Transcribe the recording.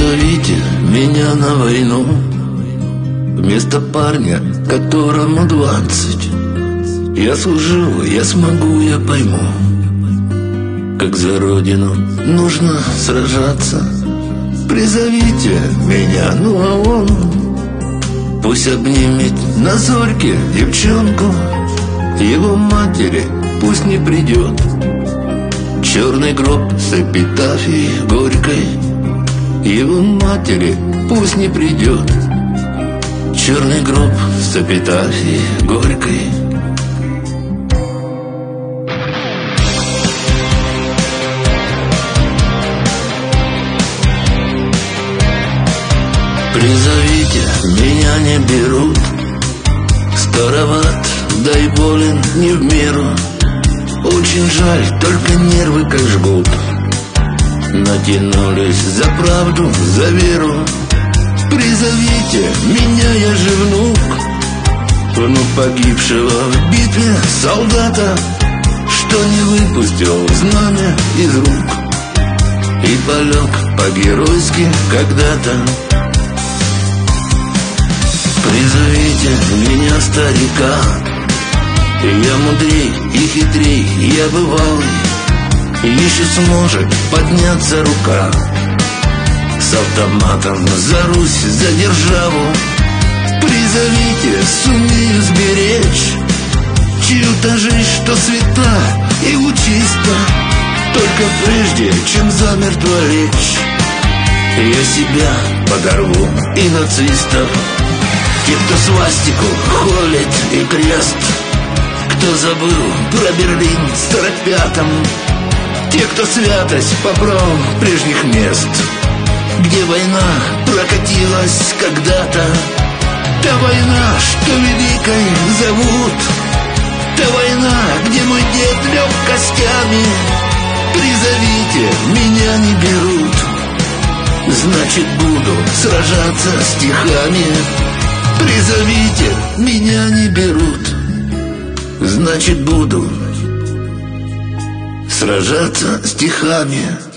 Призовите меня на войну вместо парня, которому 20. Я служил, я смогу, я пойму, как за родину нужно сражаться. Призовите меня, ну а он пусть обнимет на зорьке девчонку. Его матери пусть не придет черный гроб с эпитафией горькой. Его матери пусть не придет черный гроб с эпитафией горькой. Призовите, меня не берут, староват, да и болен не в меру. Очень жаль, только нервы как жгут. Натянулись за правду, за веру. Призовите меня, я же внук погибшего в битве солдата, что не выпустил знамя из рук и полег по-геройски когда-то. Призовите меня, старика, я мудрей и хитрей, я бывалый, еще сможет подняться рука с автоматом за Русь, за державу. Призовите, сумею сберечь чью-то жизнь, что свята и лучиста, только прежде, чем замертво лечь, я себя подорву и нацистов. Те, кто свастику холит и крест, кто забыл про Берлин в 45-м, те, кто святость побрал прежних мест, где война прокатилась когда-то, та война, что великой зовут, та война, где мой дед лег костями. Призовите, меня не берут, значит буду сражаться стихами. Призовите, меня не берут, значит буду сражаться стихами.